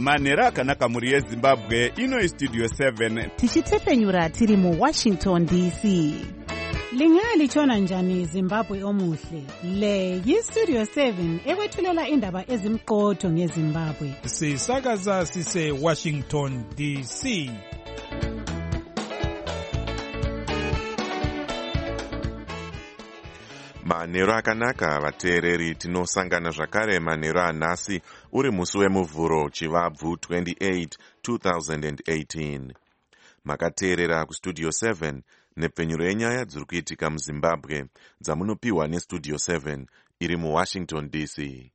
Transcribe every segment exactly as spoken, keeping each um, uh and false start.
manhero akanaka mhuri yezimbabwe. Ino istudio seven tichitefenyura tiri muwashington D C. Lingalitshona njani Zimbabwe omuhle? Le yistudio seven ekwethulela indaba ezimqotho ngeZimbabwe. Sisakaza sise Washington D C. Manhero akanaka vateereri, tinosangana zvakare manhero anhasi uri musi wemuvhuro chivabvu twenty-eight two thousand eighteen. Makateerera kustudio seven nepfenyuro yenyaya dziri kuitika muZimbabwe dzamunopiwa nestudio seven iri muWashington D C.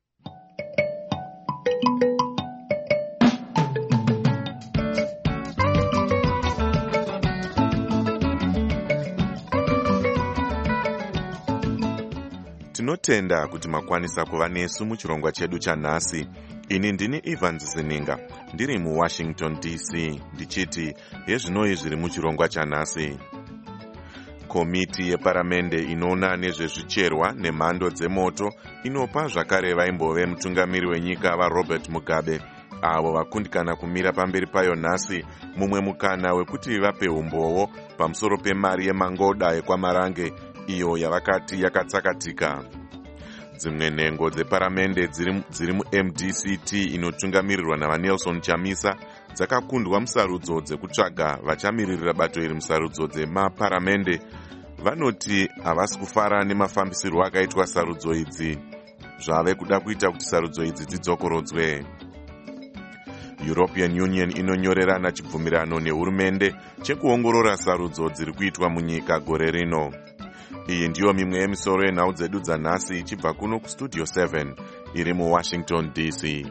Tinotenda kuti makwanisa kuva nesu muchirongwa chedu chanhasi. Ini ndini Evans Zininga, ndiri muWashington D C, ndichiti hezvinoi zviri muchirongwa chanhasi. Komiti yeparamende inoona nezvezvicherwa nemhando dzemoto inopa zvakare vaimbove mutungamiri wenyika vaRobert Mugabe avo vakundikana kumira pamberi payo nhasi mumwe mukana wekuti vape umbowo pamusoro pemari yemangoda yekwamarange iyo yavakati yakatsakatika. Dzimwe nhengo dzeparamende dziri, dziri mu-M D C T inotungamirirwa navaNelson Chamisa dzakakundwa musarudzo dzekutsvaga vachamiririra bato iri musarudzo dzemaparamende. Vanoti havasi kufara nemafambisirwo akaitwa sarudzo idzi, zvave kuda kuita kuti sarudzo idzi dzidzokorodzwe. European Union inonyorerana chibvumirano nehurumende chekuongorora sarudzo dziri kuitwa munyika gore rino. Iyi ndiyo mimwe yemisoro yenhau dzedu dzanhasi ichibva kuno kustudio seven iri muWashington D C.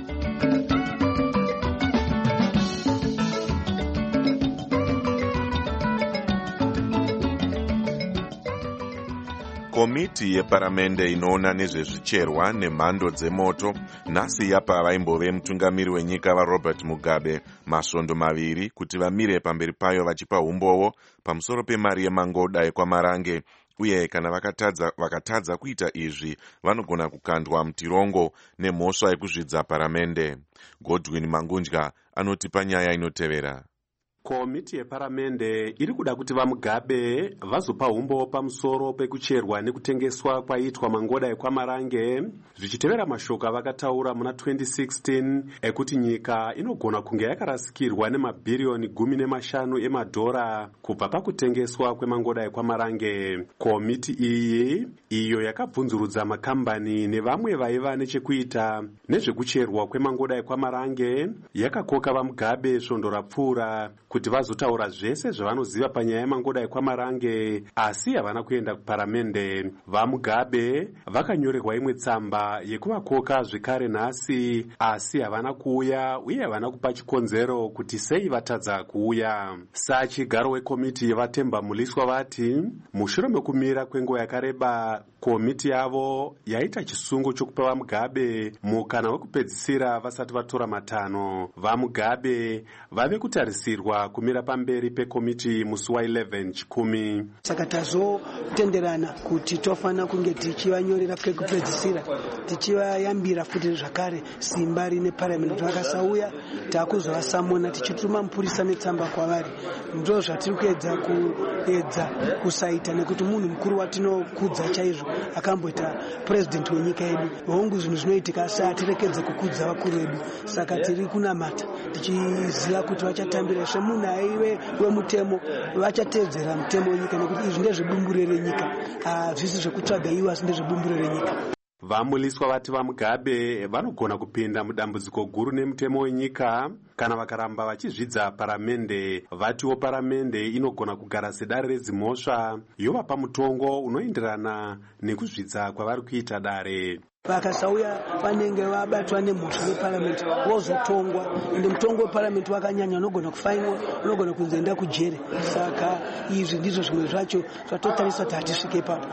Komiti yeparamende inoona nezvezvicherwa nemhando dzemoto nhasi yapa vaimbove mutungamiri wenyika vaRobert Mugabe masvondo maviri kuti vamire pamberi payo vachipa umbowo pamusoro pemari yemangoda yekwamarange, uye kana vakatadza, vakatadza kuita izvi vanogona kukandwa mutirongo nemhosva yekuzvidza paramende. Godwin Mangunja anotipa nyaya inotevera. Komiti yeparamende iri kuda kuti vaMugabe vazopa umbo pamusoro pekucherwa nekutengeswa kwaitwa mangoda ekwamarange, zvichitevera mashoko avakataura muna twenty sixteen ekuti nyika inogona kunge yakarasikirwa nemabhiriyoni gumi nemashanu emadhora kubva pakutengeswa kwemangoda ekwamarange. Komiti iyi iyo yakabvunzurudza makambani nevamwe vaiva nechekuita nezvekucherwa kwemangoda ekwamarange yakakoka vaMugabe svondo rapfuura kuti vazotaura zvese zvavanoziva panyaya yemangoda ekwamarange, asi havana kuenda kuparamende. VaMugabe vakanyorerwa imwe tsamba yekuvakoka zvekare nhasi, asi havana kuuya uye havana kupa chikonzero kuti sei vatadza kuuya. Sachigaro wekomiti yevatemba muliswa vati mushure mekumira kwenguva yakareba, komiti yavo yaita chisungo chokupa vaMugabe mukana wekupedzisira vasati vatora matanho. VaMugabe vave kutarisirwa kumira pamberi pekomiti musi wa eleven chikumi. Saka tazotenderana kuti tofana kunge tichivanyorera pekupedzisira, tichivayambira futi zvakare simba rine parliament vakasauya takuzovasamona tichituma mupurisa netsamba kwavari. Ndo zvatiri kuedza kuedza kusaita nekuti munhu mukuru watinokudza chaizvo akamboita president wenyika yedu. Hongu zvinhu zvinoitika asi hatirekedze kukudza vakuru vedu, saka tiri kunamata tichiziva kuti vachatambira semunhu aive wemutemo vachatedzera mutemo wenyika, nekuti izvi ndezvebumbure renyika, hazvisi zvekutsvaga ivo asi ndezvebumbure renyika. Vamuliswa vati vaMugabe vanogona kupinda mudambudziko guru nemutemo wenyika kana vakaramba vachizvidza paramende. Vatiwo paramende inogona kugara sedare redzimhosva yovapa mutongo unoenderana nekuzvidza kwavari kuita dare. Vakasauya vanenge vabatwa nemhosva yeparamende vozotongwa, ende mutongo weparamende wakanyanya, unogona kufainwa, unogona kunzoenda kujere. Saka izvi ndizvo zvimwe zvacho zvatotarisa kuti hatisvike papo.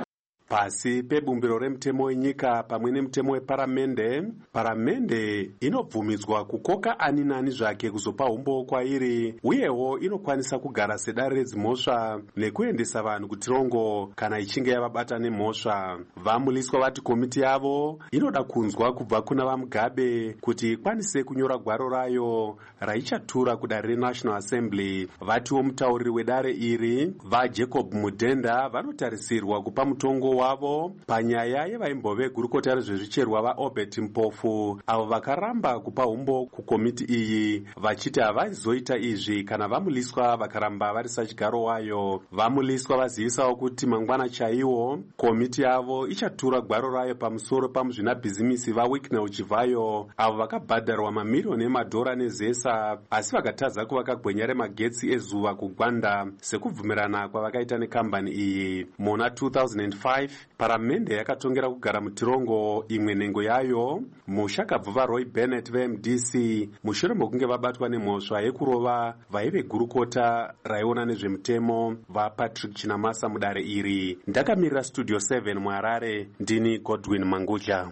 Pasi pebumbiro remutemo wenyika pamwe nemutemo weparamende, paramende inobvumidzwa kukoka ani nani zvake kuzopa umbo kwairi, uyewo inokwanisa kugara sedare redzimhosva nekuendesa vanhu kutirongo kana ichinge yavabata nemhosva. Vamuliswa vati komiti yavo inoda kunzwa kubva kuna vamugabe kuti ikwanise kunyora gwaro rayo raichatura kudare reNational Assembly. Vatiwo mutauriri wedare iri vaJacob Mudhenda vanotarisirwa kupa mutongo wavo panyaya yevaimbove gurukota rezvezvicherwa vaObert Mpofu, avo vakaramba kupa umbo kukomiti iyi vachiti havaizoita izvi kana vamuliswa vakaramba vari sachigaro wayo. Vamuliswa vazivisawo kuti mangwana chaiwo komiti yavo ichatura gwaro rayo pamusoro pamuzvinabhizimisi vaWicknell Chivayo, avo vakabhadharwa mamiliyoni emadhora nezesa asi vakatadza kuvaka gwenya remagetsi ezuva kugwanda sekubvumirana kwavakaita nekambani iyi. Muna two thousand five paramende yakatongera kugara mutirongo imwe nhengo yayo mushakabva vaRoy Bennett veM D C mushure mokunge vabatwa nemhosva yekurova vaive gurukota raiona nezvemutemo vaPatrick Chinamasa mudare iri. Ndakamirira Studio seven muHarare, ndini Godwin Mangudya.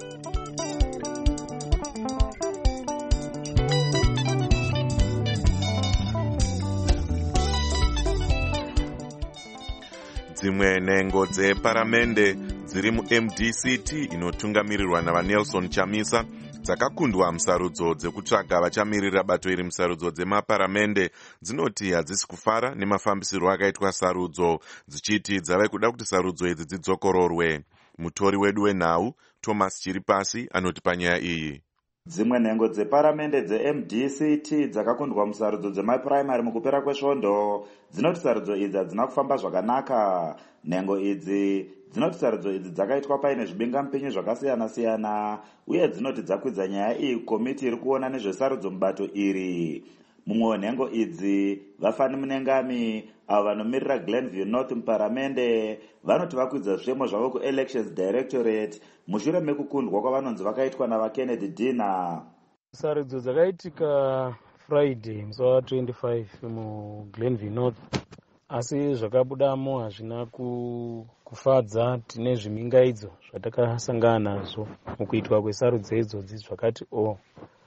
Dzimwe nhengo dzeparamende dziri muM D C T inotungamirirwa navaNelson Chamisa dzakakundwa musarudzo dzekutsvaga vachamirira bato iri musarudzo dzemaparamende dzinoti hadzisi kufara nemafambisiro akaitwa sarudzo, dzichiti dzave kuda kuti sarudzo idzi dzidzokororwe. Mutori wedu wenhau Thomas Chiripasi anoti panyaya iyi. Dzimwe nhengo dzeparamende dzeM D C T dzakakundwa musarudzo dzemapuraimari mukupera kwesvondo dzinoti sarudzo idzi hadzina kufamba zvakanaka. Nhengo idzi dzinoti sarudzo idzi dzakaitwa paine zvibingamupinyi zvakasiyana-siyana uye dzinoti dzakwidza nyaya iyi kukomiti iri kuona nezvesarudzo mubato iri. Mumwe wenhengo idzi Vafani Munengami, avo vanomirira Glenview North muparamende, vanoti vakwidza zvemo zvavo kuElections Directorate mushure mekukundwa kwavanonzi vakaitwa navaKennedy Dina. Sarudzo dzakaitika Friday musi wa twenty-five muGlenview North, asi zvakabudamo hazvina kufadza. Tine zvimingaidzo zvatakasangana nazvo mukuitwa kwesarudzo idzodzi zvakati o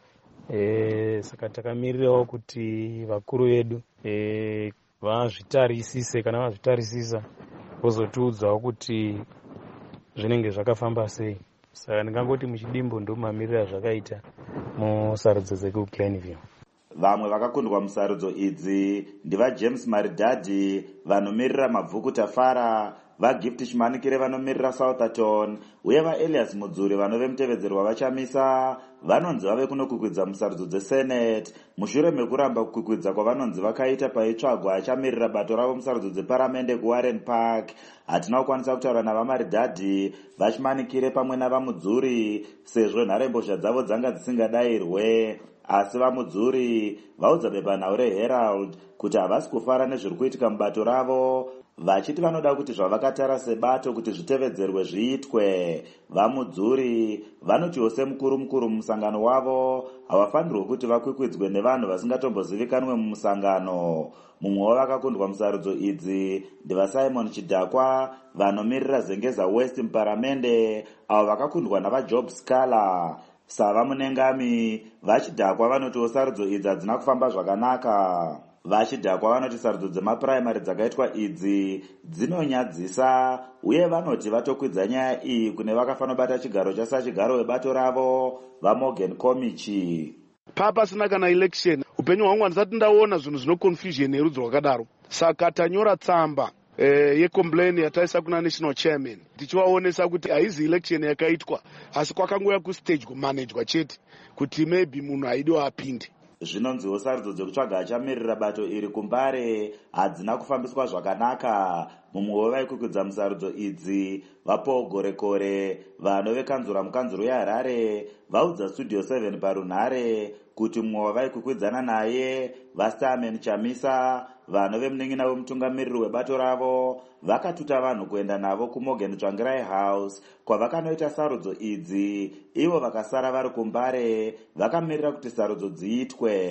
e, saka takamirirawo kuti vakuru vedu e, vazvitarisise. Kana vazvitarisisa vozotiudzawo kuti zvinenge zvakafamba sei. Saka ndingangoti muchidimbo ndomamirira zvakaita musarudzo dzekuGlenview. Vamwe vakakundwa musarudzo idzi ndivaJames Maridadi vanomirira Mabvuku Tafara, vaGift Chimanikire vanomirira Southampton uye vaElias Mudzuri vanove mutevedzerwa vaChamisa vanonzi vave kunokukwidza musarudzo dzeSenate mushure mekuramba kukwidza kwavanonzi vakaita paitsvagwa achamirira bato ravo musarudzo dzeparamende kuWarren Park. Hatina kukwanisa kutaura navaMaridadi, vaChimanikire pamwe navaMudzuri sezvo nharembozha dzavo dzanga dzisingadayirwe, asi vaMudzuri vaudza bepanhau reHerald kuti havasi kufara nezviri kuitika mubato ravo, vachiti vanoda kuti zvavakatara sebato kuti zvitevedzerwe zviitwe. VaMudzuri vanotiwo semukuru mukuru mumusangano wavo havafanirwe kuti vakwikwidzwe nevanhu vasingatombozivikanwe mumusangano. Mumwe wavakakundwa musarudzo idzi ndivaSimon Chidhakwa vanomirira Zengeza West muparamende, avo vakakundwa navaJob Scala. Sava Munengami, vaChidhakwa vanotiwo sarudzo idzi hadzina kufamba zvakanaka. VaChidhakwa vanoti sarudzo dzemapuraimari dzakaitwa idzi dzinonyadzisa uye vanoti vatokwidza nyaya iyi kune vakafanobata chigaro chasachigaro webato ravo vaMorgan Komichi. Papasina kana election upenyu hwangu handisati ndaona zvinhu zvino confusion yerudzi rwakadaro, saka tanyora tsamba Eh, yecomplain yataisa kuna national chairman tichivaonesa kuti haizi election yakaitwa asi kwakangoya kustage kumanagwa chete kuti maybe munhu haidiwa apinde. Zvinonziwo sarudzo dzekutsvaga achamirira bato iri kuMbare hadzina kufambiswa zvakanaka. Mumwe wevaikukwidza musarudzo idzi vaPaul Gorekore vanove kanzura mukanzuro yeHarare vaudza Studio seven parunhare kuti mumwe wavaikukwidza naye vaStamen Chamisa vanove munin'ina wemutungamiriri webato ravo vakatuta vanhu kuenda navo kuMorgan Tsvangirai House kwavakanoita sarudzo idzi, ivo vakasara vari kuMbare vakamirira kuti sarudzo dziitwe.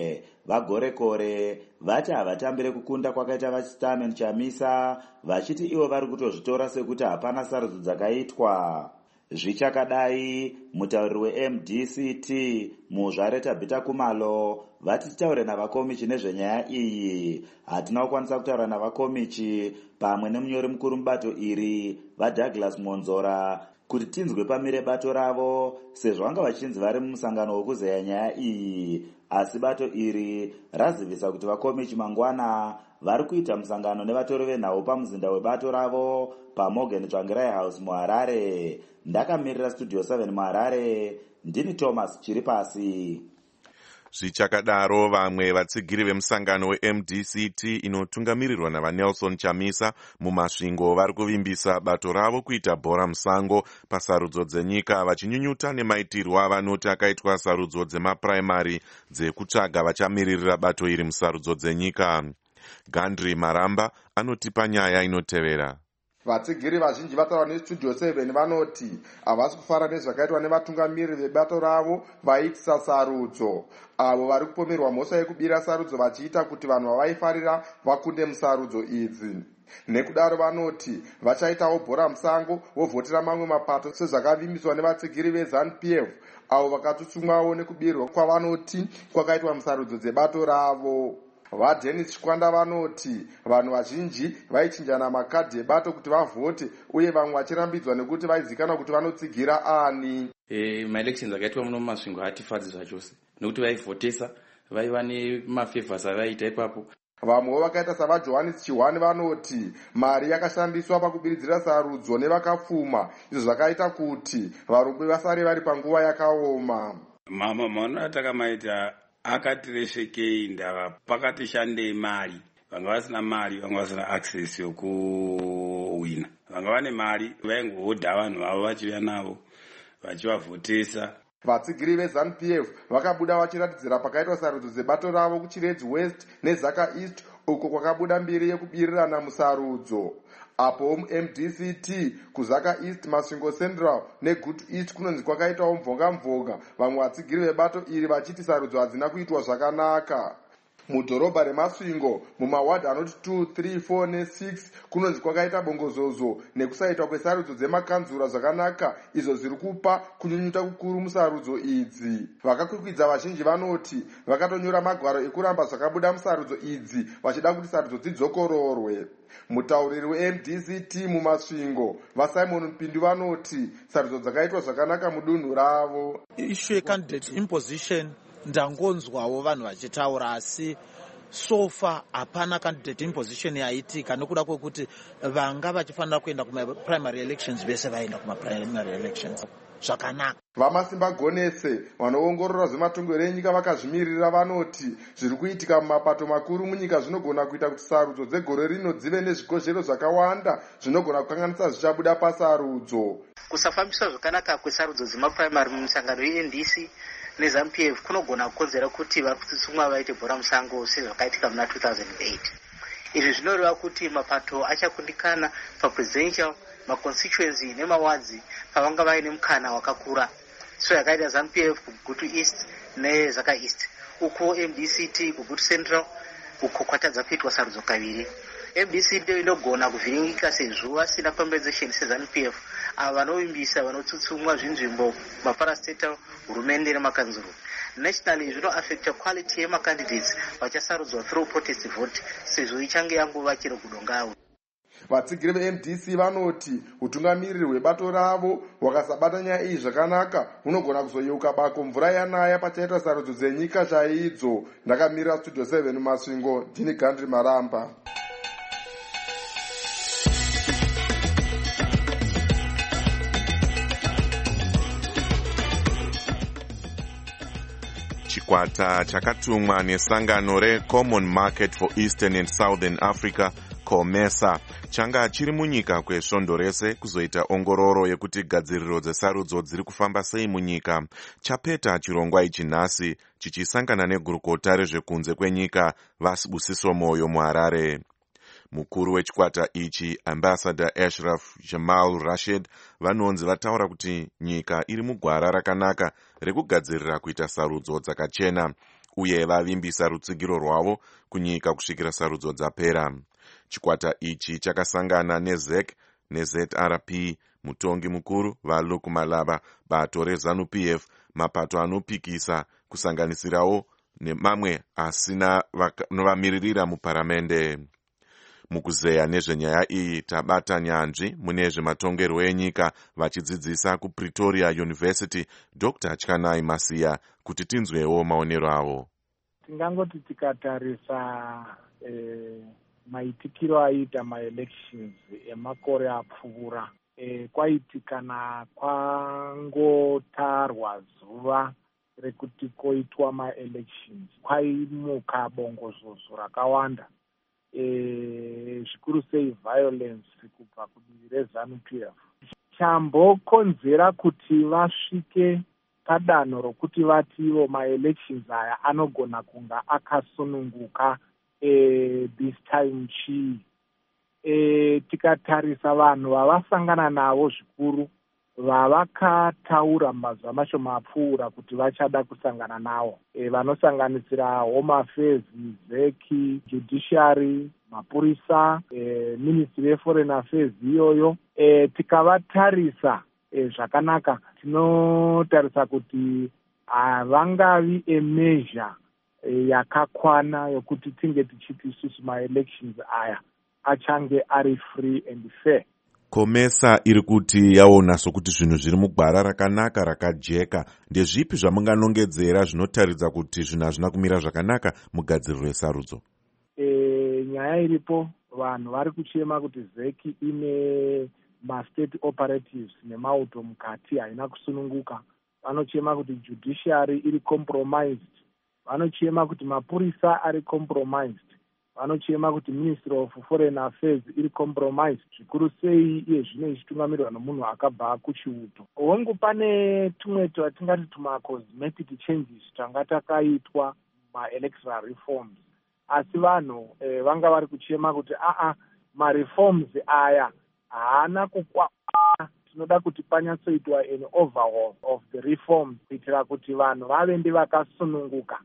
vagorekore vati havatambire kukunda kwakaita vachitamen chamisa, vachiti ivo vari kutozvitora sekuti hapana sarudzo dzakaitwa. Zvichakadai, mutauriri we-M D C T muzvareta Bita Kumalo vati titaure navakomichi nezvenyaya iyi. Hatina kukwanisa kutaura navakomichi pamwe nemunyori mukuru mubato iri vaDouglas Monzora kuti tinzwe pamire bato ravo, sezvo vanga vachinzi vari mumusangano wekuzeya nyaya iyi. Asi bato iri razivisa kuti vakomichi mangwana vari kuita musangano nevatori venhau pamuzinda webato ravo paMorgan Tsvangirai House muHarare. Ndakamirira Studio seven muHarare, ndini Thomas Chiripasi. Zvichakadaro, vamwe vatsigiri vemusangano we-M D C T inotungamirirwa navaNelson Chamisa mumasvingo vari kuvimbisa bato ravo kuita bhora musango pasarudzo dzenyika, vachinyunyuta nemaitirwo avanoti akaitwa sarudzo dzemapuraimari dzekutsvaga vachamiririra bato iri musarudzo dzenyika. Gandri Maramba anotipa nyaya inotevera. Vatsigiri vazhinji vataura neStudio seven vanoti havasi kufara nezvakaitwa nevatungamiriri vebato ravo vaitisa sarudzo, avo vari kupomerwa mhosva yekubira sarudzo vachiita kuti vanhu vavaifarira vakunde musarudzo idzi. Nekudaro vanoti vachaitawo bhora musango vovhotera mamwe mapato sezvakavimbiswa nevatsigiri veZANU P F avo vakatutsumwawo nekubirwa kwavanoti kwakaitwa musarudzo dzebato ravo. VaDennis Chikwanda vanoti vanhu vazhinji vaichinjana makadhi ebato kuti vavhote, uye vamwe vachirambidzwa nekuti vaizikanwa kuti vanotsigira ani. Eh, maelections akaitwa muno mumasvingo hatifadzi zvachose nekuti vaivhotesa, vaiva nemafevhasi avaiita ipapo. Vamwewo vakaita savaJohannes Chihwani vanoti mari yakashandiswa pakubiridzira sarudzo nevakapfuma, izvo zvakaita kuti varume vasare vari panguva yakaoma. Mama maona atakamaita akatireshekei ndava pakati shandei mari, vanga vasina mari, vanga vasina access yokuwina. Vanga vane mari vaingohodha vanhu vavo vachiuya navo vachivavhotesa. Vatsigiri veZANU P F vakabuda vachiratidzira pakaitwa sarudzo dzebato ravo kuChiredzi West neZaka East, uko kwakabuda mbiri yekubirirana musarudzo. Apo mu-M D C T kuZaka East, Masvingo Central neGutu East kunonzi kwakaitawo mvonga mvonga, vamwe vatsigiri vebato iri vachiti sarudzo hadzina kuitwa zvakanaka. Mudhorobha reMasvingo mumawadi anoti two, three, four ne-six kunonzi kwakaita bongozozo nekusaitwa kwesarudzo dzemakanzura zvakanaka, izvo zviri kupa kunyunyuta kukuru musarudzo idzi. Vakakwikwidza vazhinji vanoti vakatonyora magwaro ekuramba zvakabuda musarudzo idzi vachida kuti sarudzo dzidzokororwe. Mutauriri we-M D C T mumasvingo vaSimon Mpindu vanoti sarudzo dzakaitwa zvakanaka mudunhu ravo. Issue candidate imposition ndangonzwawo vanhu vachitaura, asi sofa hapana candidate imposition yaitika, nekuda kwekuti vanga vachifanira kuenda kumaprimary elections vese vaenda kumaprimary elections zvakanaka. Vamasimba Gonese vanoongorora zvematongero enyika vakazvimirira vanoti zviri kuitika mumapato makuru munyika zvinogona kuita kuti sarudzo dzegore rino dzive nezvikozhero zvakawanda zvinogona kukanganisa zvichabuda pasarudzo. Kusafambiswa zvakanaka kwesarudzo dzemaprimary mumisangano ye-N D C neZANU P F kunogona kukonzera kuti vari kutsutsumwa vaite bhora musango sezvakaitika muna two thousand eight. Izvi zvinoreva kuti mapato achakundikana papresidential, maconstituency nemawadzi pavanga vaine mukana wakakura. So yakaita ZANU P F kuGutu East neZaka East, uko M D C T kuGutu Central uko kwatadza kuitwa sarudzo kaviri. M D C T inogona kuvhiringika sezvo vasina compensation seZANU P F, ava vanovimbisa vanotsutsumwa zvinzvimbo maparastatal, hurumende nemakanzuru. Nationally zvinoaffecta quality yemacandidates vachasarudzwa through protest vote, sezvo ichange yanguva chero kudongawo. Vatsigiri ve-M D C vanoti utungamiriri hwebato ravo hwakasabata nyaya iyi zvakanaka hunogona kuzoyeuka bako mvura yanaya pachaitwa sarudzo dzenyika chaidzo. Ndakamirira Studio seven Masvingo, ndini Gandri Maramba. Chikwata chakatumwa nesangano reCommon Market for Eastern and Southern Africa COMESA changa chiri munyika kwesvondo rese kuzoita ongororo yekuti gadziriro dzesarudzo dziri kufamba sei munyika. Chapeta chirongwa ichi nhasi chichisangana negurukota rezvekunze kwenyika Vasibusiso Moyo muHarare. Mukuru wechikwata ichi Ambassador Ashraf Jamal Rashid vanonzi vataura kuti nyika iri mugwara rakanaka rekugadzirira kuita sarudzo dzakachena, uye vavimbisa rutsigiro rwavo kunyika kusvikira sarudzo dzapera. Chikwata ichi chakasangana nezec neZ R P, mutongi mukuru vaLuke Malaba, bato reZANU P F, mapato anopikisa kusanganisirawo nemamwe asina vamiririra muparamende. Mukuzeya nezvenyaya iyi tabata nyanzvi mune zvematongerwo enyika vachidzidzisa kuPretoria University Doctor Tyakanai Masiya kuti tinzwewo maonero avo. Tingangoti tikatarisa eh, maitikiro aita maelections emakore apfuura eh, kwaitikana kwangotarwa zuva rekuti koitwa maelections kwaimuka bongozozo rakawanda zvikuru sei violence kubva kudivi reZANU P F. Chambokonzera kuti vasvike padanho rokuti vativo maelections aya anogona kunga akasununguka e, this time chii. E, tikatarisa vanhu vavasangana navo zvikuru vavakataura mazuva macho mapfuura kuti vachada kusangana navo e, vanosanganisira Home Affairs, zeki, Judiciary, mapurisa, e, Ministry of Foreign Affairs iyoyo. E, tikavatarisa e, zvakanaka tinotarisa kuti havangavi emeasure e, yakakwana yokuti tinge tichiti isusu maelections aya achange ari free and fair. Komesa iri kuti yaona sokuti zvinhu zviri mugwara rakanaka rakajeka. Ndezvipi zvamunganongedzera zvinotaridza kuti zvinhu hazvina kumira zvakanaka mugadziriro resarudzo? E, nyaya iripo vanhu vari kuchema kuti zeki ine mastate operatives nemauto mukati haina kusununguka. Vanochema kuti judiciary iri compromised. Vanochema kuti mapurisa ari compromised. Vanochema kuti Ministry of Foreign Affairs iri compromised. Zvikuru sei iye zvino ichitungamirirwa nomunhu akabva kuchiuto. Hongu pane tumwe twatingati tuma cosmetic changes twanga takaitwa ma-electoral reforms. Asi vanhu eh, vanga vari kuchema kuti aa ma-reforms aya haana kukwana. Tinoda kuti panyatsoitwa an overhaul of the reforms kuitira kuti vanhu vave ndivakasununguka.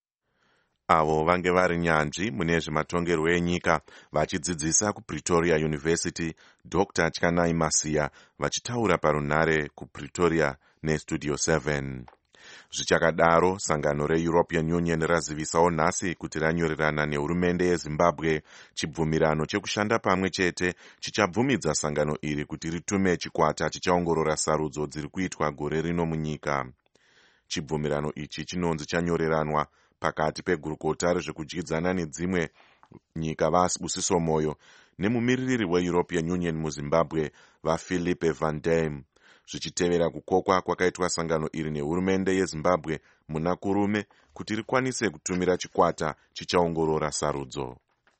Avo vange vari nyanzvi mune zvematongerwo enyika vachidzidzisa kuPretoria University Doctor Tyakanai Masiya vachitaura parunhare kuPretoria neStudio seven. Zvichakadaro, sangano reEuropean Union razivisawo nhasi kuti ranyorerana nehurumende yeZimbabwe chibvumirano chekushanda pamwe chete chichabvumidza sangano iri kuti ritume chikwata chichaongorora sarudzo dziri kuitwa gore rino munyika. Chibvumirano ichi chinonzi chanyoreranwa pakati pegurukota rezvekudyidzana nedzimwe nyika vaSibusiso Moyo nemumiririri weEuropean Union muZimbabwe vaPhilippe Van Dam, zvichitevera kukokwa kwakaitwa sangano iri nehurumende yeZimbabwe muna kurume kuti rikwanise kutumira chikwata chichaongorora sarudzo.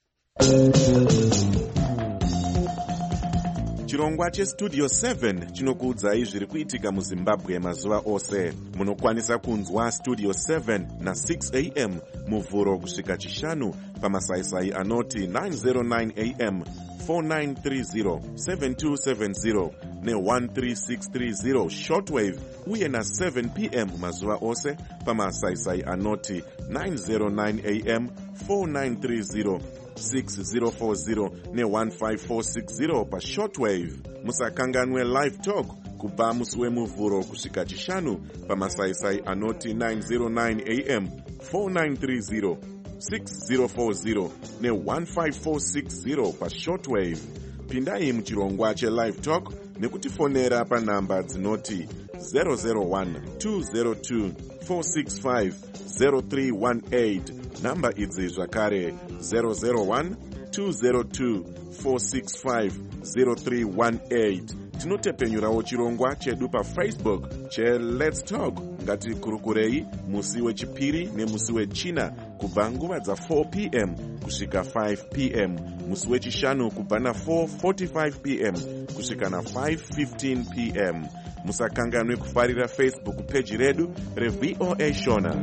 Chirongwa cheStudio seven chinokuudzai zviri kuitika muZimbabwe mazuva ose. Munokwanisa kunzwa Studio seven na six a m muvhuro kusvika chishanu pamasaisai anoti nine oh nine a m, four nine three zero, seven two seven zero ne one three six three zero shortwave uye na seven p m mazuva ose pamasaisai anoti nine oh nine a m, four nine three zero, six zero four zero ne one five four six zero pa shortwave. Musakanganwe live talk kubva musi wemuvhuro kusvika chishanu pamasaisai anoti nine oh nine a m, four nine three zero, six zero four zero ne one five four six zero pa shortwave. Pindai muchirongwa chelive talk nekutifonera panhamba dzinoti zero zero one, two zero two, four six five, zero three one eight. Namba idzi zvakare zero zero one, two zero two, four six five, zero three one eight. Tinotepenyurawo chirongwa chedu paFacebook che Let's Talk. Ngatikurukurei musi wechipiri nemusi wechina kubva nguva dza four p m kusvika five p m, musi wechishanu kubva na four forty-five p m kusvika na five fifteen p m. Musakanganwe kufarira Facebook page redu reV O A Shona.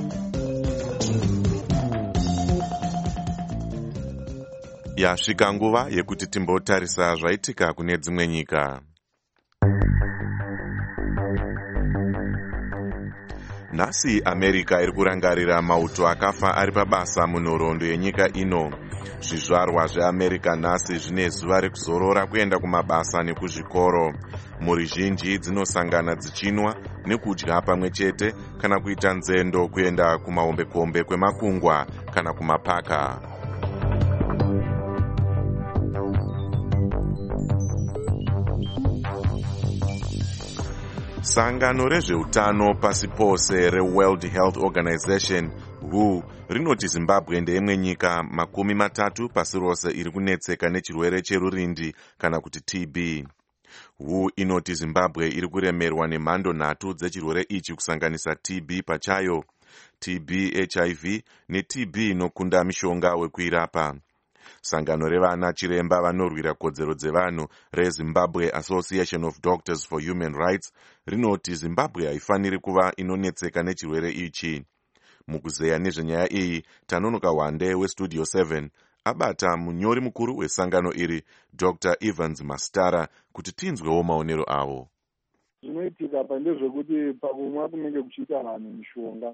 Yasvika nguva yekuti timbotarisa zvaitika kune dzimwe nyika. Nhasi America iri kurangarira mauto akafa ari pabasa munhoroondo yenyika ino. Zvizvarwa zveAmerica nhasi zvine zuva rekuzorora kuenda kumabasa nekuzvikoro. Mhuri zhinji dzinosangana dzichinwa nekudya pamwe chete kana kuita nzendo kuenda kumahombekombe kwemakungwa kana kumapaka. Sangano rezveutano pasi pose reWorld Health Organization W H O rinoti Zimbabwe ndeimwe nyika makumi matatu pasi rose iri kunetseka nechirwere cherurindi kana kuti T B. W H O inoti Zimbabwe iri kuremerwa nemhando nhatu dzechirwere ichi kusanganisa T B pachayo, T B H I V neT B inokunda mishonga wekuirapa. Sangano revana chiremba vanorwira kodzero dzevanhu reZimbabwe Association of Doctors for Human Rights rinoti Zimbabwe haifaniri kuva inonetseka nechirwere ichi. Mukuzeya nezvenyaya iyi, Tanonoka Wande weStudio seven abata munyori mukuru wesangano iri Doctor Evans Mastara kuti tinzwewo maonero avo. Zvinoitika pa ndezvekuti pakumwa kunenge kuchiita vanhu mishonga,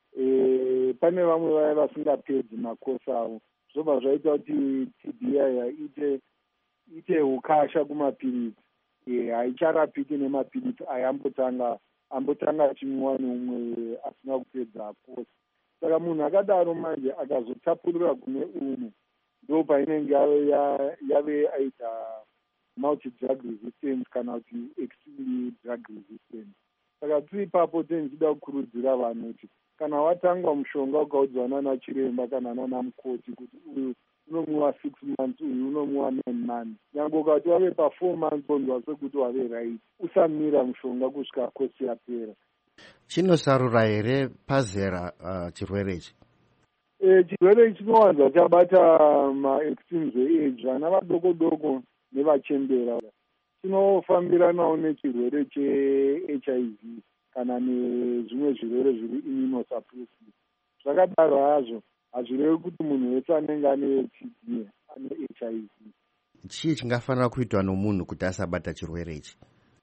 e, pane vamwe vaya vasingapedzi makosi avo, zvobva zvaita kuti T B ite ite ukasha kumapirisi, e, haicharapiki nemapirisi ayambotanga ambotanga achimwiwa neumwe asina kupedza kosi. Saka munhu akadaro manje akazotapurira kune umwe ndo painenge yave aita multi drug resistance kana kuti extreme drug resistance. Saka tiri ipapo tinchida kukurudzira vanhu kuti kana watangwa mushonga ukaudzwana nachiremba kana nana mukoti kuti uyu unomwiwa six months uyu unomwiwa nine months, nyange ukati wave pa four months onzwa sekuti wave right, usamira mushonga kusvika kosi yapera. Chinosarura here pazera uh, chirwere ichi? E, chirwere ichi chinowanza chabata ma-extremes e-age, vana vadoko doko nevachembera. Chinofambiranawo nechirwere che-H I V kana nezvimwe zvirwere zviri immunosuppressive. Zvakadaro hazvo hazvirevi kuti munhu wese anenge ane T B ane H I V. Chii chingafanira kuitwa nomunhu kuti asabata chirwere ichi?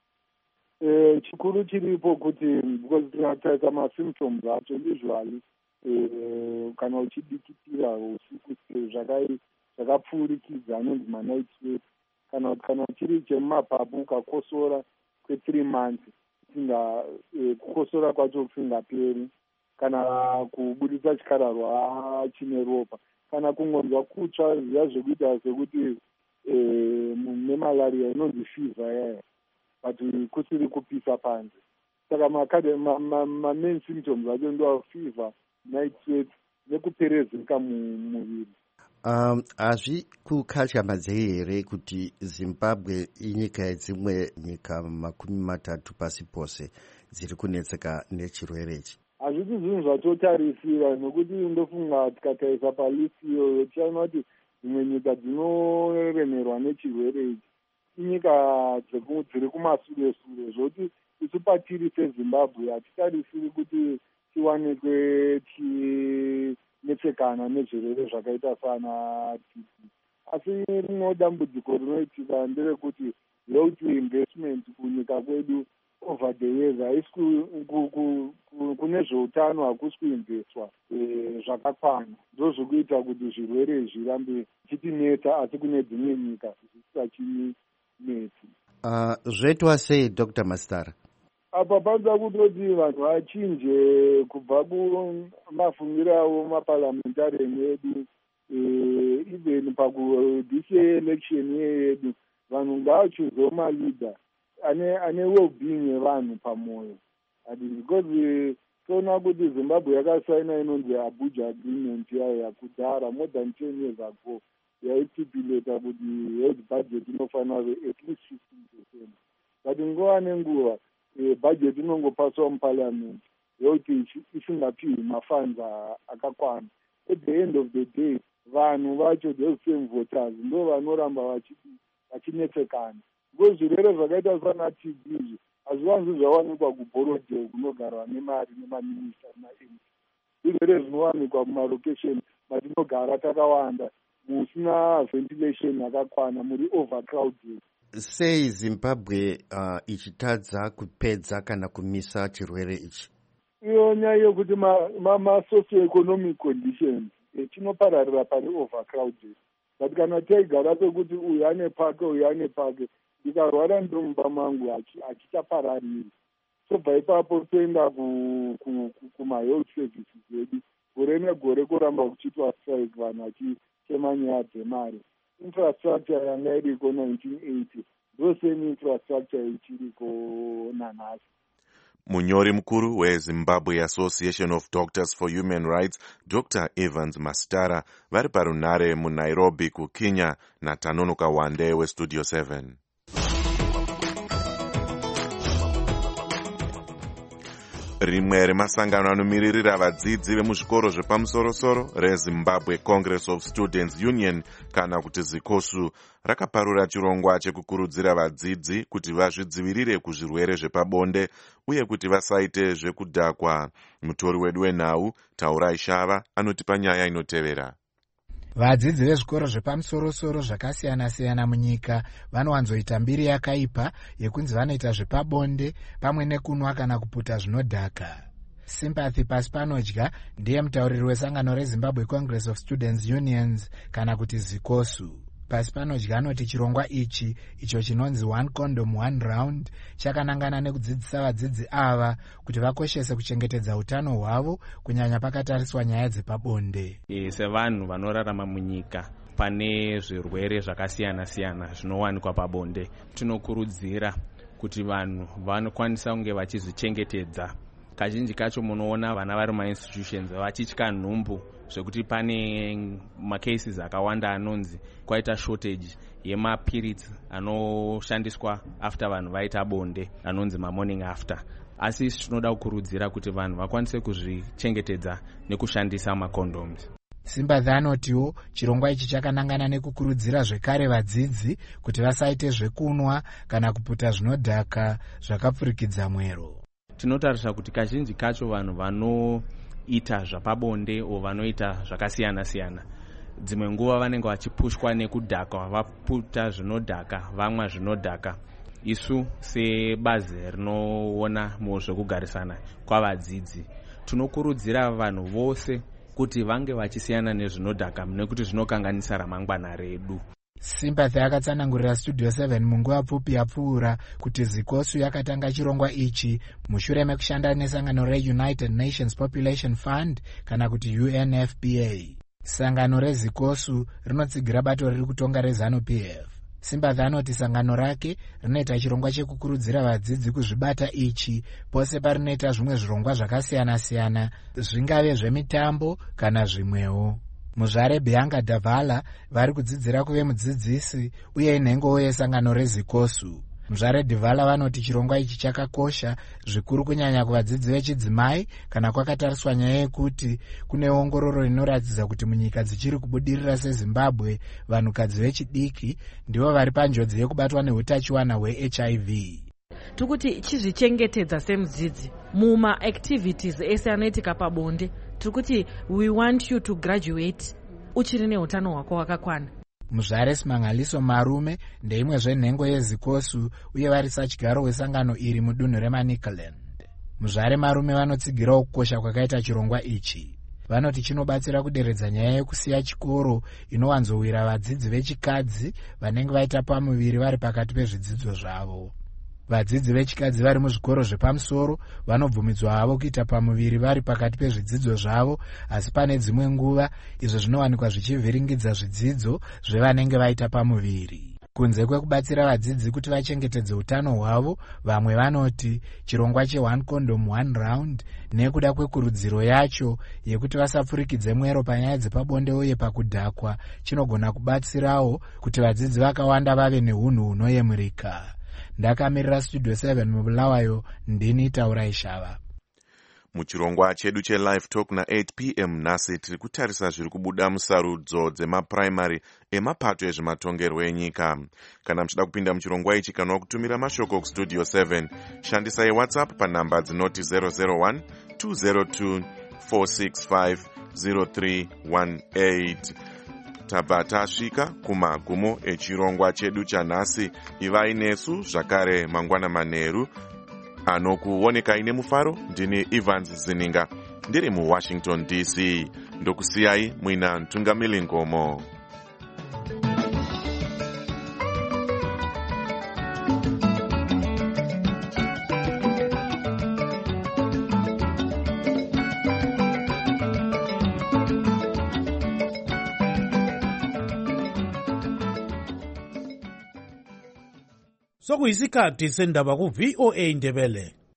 Eh, chikuru chiripo kuti because tinatarisa masymptoms acho usually eh, kana uchidikitira usiku zvakapfuurikidza anonzi manight sweat, kana kana chiri chemumapapu ukakosora kwe-three months singa eh, kukosora kwacho kusingaperi, kana kubudisa chikararwa chine ropa, kana kungonzwa kutsva zviya zvekuita sekuti eh, nemalaria inonzi fever yaya but kusiri kupisa panze. Saka ma-main symptoms acho ndo fever, night sweat nekuperezeka muviri. Um, hazvi kukatyamadze here kuti Zimbabwe inyika yedzimwe nyika makumi matatu pasi pose dziri kunetseka nechirwere ichi? Hazviti zvinhu zvatotarisira, nokuti ndofunga tikatarisa palisi iyoyo tichaona kuti dzimwe nyika dzinoremerwa nechirwere ichi inyika dziri kumasure-sure, zvokuti isu patiri seZimbabwe hatitarisiri kuti tiwanikwe tinetsekana nezvirwere zvakaita sana T B. Asi rimwe dambudziko rinoitika nderekuti health investment kunyika kwedu over the years haisi kune zveutano hakusi kuinvestwa zvakakwana, ndo zvikuita kuti zvirwere zvirambe chitinetsa, asi kune dzimwe nyika zvisingachinetsi. Uh, zvetwa sei Doctor Mastara? Apa panza kutoti vanhu vachinje kubva kumafungiro avo maparlamentarian edu, eh, even paku-D C A election yedu, vanhu ngavachuzewo maleader ane ane well-being yevanhu pamoyo. Because toona kuti Zimbabwe yakasaina inonzi Abuja agreement yayo yakudhara more than ten years ago, yaitipileta kuti health budget inofanira at least fifteen percent. But nguva nenguva e, budget inongopaswa muparliament yokuti isingapiwi mafunds akakwana. At the end of the day vanhu vacho the same voters ndo vanoramba vachinetsekana. Because zvirwere zvakaita sana T B hazviwanzi zvawanikwa kuborodhe kunogarwa nemari nemaminista nemaM P. Zvirwere zvinowanikwa kumalocation matinogara takawanda, musina ventilation yakakwana, muri overcrowded. Sei Zimbabwe uh, ichitadza kupedza kana kumisa chirwere ichi? iyo nyaya yokuti ma-socio-economic conditions chinopararira pane overcrowded. But kana taigara pekuti uyu ane pake uyu ane pake, ndikarwara ndiri mumba mangu hachichaparariri. Sobva ipapo toenda kuma-health services edu gore negore kuramba kuchiitwa strike vanhu vachichema nyaya dzemari. Infrastructure yanga iriko nineteen eighty ndo same infrastructure ichiriko nanhasi. Munyori mukuru weZimbabwe Association of Doctors for Human Rights, Doctor Evans Mastara, vari parunhare muNairobi kuKenya naTanonoka Wande weStudio seven. Rimwe remasangano anomiririra vadzidzi vemuzvikoro zvepamusoro-soro reZimbabwe Congress of Students Union kana kuti ZICOSU rakaparura chirongwa chekukurudzira vadzidzi kuti vazvidzivirire kuzvirwere zvepabonde uye kuti vasaite zvekudhakwa. Mutori wedu wenhau Taurai Shava anotipa nyaya inotevera. Vadzidzi vezvikoro zvepamusoro-soro zvakasiyana-siyana munyika vanowanzoita mbiri yakaipa yekunzi vanoita zvepabonde pamwe nekunwa kana kuputa zvinodhaka. Sympathy Paspanodya ndiye mutauriri wesangano reZimbabwe Congress of Students Unions kana kuti ZICOSU. Paspanodya anoti chirongwa ichi icho chinonzi one condom one round chakanangana nekudzidzisa vadzidzi ava kuti vakoshese kuchengetedza utano hwavo kunyanya pakatariswa nyaya dzepabonde. Sevanhu vanorarama munyika pane zvirwere zvakasiyana-siyana zvinowanikwa pabonde, tinokurudzira kuti vanhu vanokwanisa kunge vachizvichengetedza. Kazhinji kacho munoona vana vari mainstitutions vachitya nhumbu zvekuti pane macases akawanda anonzi kwaita shortage yemapirits anoshandiswa after vanhu vaita bonde anonzi mamorning after. Asi isi tinoda kukurudzira kuti vanhu vakwanise kuzvichengetedza nekushandisa macondoms. Sympathy anotiwo chirongwa ichi chakanangana nekukurudzira zvekare vadzidzi kuti vasaite zvekunwa kana kuputa zvinodhaka zvakapfurikidza mwero. Tinotarisa kuti kazhinji kacho vanhu vanoita zvapabonde o vanoita zvakasiyana-siyana, dzimwe nguva vanenge vachipushwa nekudhaka, vaputa zvinodhaka, vamwa zvinodhaka. Isu sebazi rinoona muzvekugarisana kwavadzidzi tinokurudzira vanhu vose kuti vange vachisiyana nezvinodhaka nekuti zvinokanganisa ramangwana redu. Sympathy akatsanangurira Studio seven munguva pfupi yapfuura kuti ZICOSU yakatanga chirongwa ichi mushure mekushanda nesangano reUnited Nations Population Fund kana kuti U N F P A. Sangano reZICOSU rinotsigira bato riri kutonga reZANU P F. Sympathy anoti sangano rake rinoita chirongwa chekukurudzira vadzidzi kuzvibata ichi pose parinoita zvimwe zvirongwa zvakasiyana-siyana, zvingave zvemitambo kana zvimwewo. Muzvare Bianca Davala vari kudzidzira kuve mudzidzisi uye inhengo yesangano reZICOSU. Muzvare Davala vanoti chirongwa ichi chakakosha zvikuru kunyanya kuvadzidzi vechidzimai kana kwakatariswa nyaya yekuti kune ongororo inoratidza kuti munyika dzichiri kubudirira seZimbabwe vanhukadzi vechidiki ndivo vari panjodzi yekubatwa neutachiwana hwe-H I V. Tikuti chizvichengetedza semudzidzi muma activities ese anoitika pabonde, tikuti we want you to graduate uchiri neutano hwako hwakakwana. Muzvare Simangaliso Marume ndeimwe zvenhengo yeZICOSU uye vari sachigaro wesangano iri mudunhu reManicaland. Muzvare Marume vanotsigirawo kukosha kwakaita chirongwa ichi. Vanoti chinobatsira kuderedza nyaya yekusiya chikoro inowanzowira vadzidzi vechikadzi vanenge vaita pamuviri vari pakati pezvidzidzo zvavo. Vadzidzi vechikadzi vari muzvikoro zvepamusoro vanobvumidzwa havo kuita pamuviri vari pakati pezvidzidzo zvavo, asi pane dzimwe nguva izvo zvinowanikwa zvichivhiringidza zvidzidzo zvevanenge vaita pamuviri. Kunze kwekubatsira vadzidzi kuti vachengetedze utano hwavo, vamwe vanoti chirongwa che-one condom one round nekuda kwekurudziro yacho yekuti vasapfurikidze mwero panyaya dzepabonde uye pakudhakwa chinogona kubatsirawo kuti vadzidzi vakawanda vave neunhu hunoyemurika. Ndakamirira Studio seven mubulawayo, ndini Taurai Shava. Muchirongwa chedu che-Live Talk na-eight p m nhasi tiri kutarisa zviri kubuda musarudzo dzemapuraimari emapato ezvematongerwo enyika. Kana muchida kupinda muchirongwa ichi kana wakutumira mashoko kuStudio seven, shandisai WhatsApp panhamba dzinoti zero zero one two zero two four six five zero three one eight. Tabva tasvika kumagumo echirongwa chedu chanhasi. Ivai nesu zvakare mangwana manheru. anokuoneka ine mufaro ndini Evans Zininga ndiri muwashington D C ndokusiyai mwina Ntungamili Ngomo. Sokuyisikhathi sendaba ku V O A Ndebele.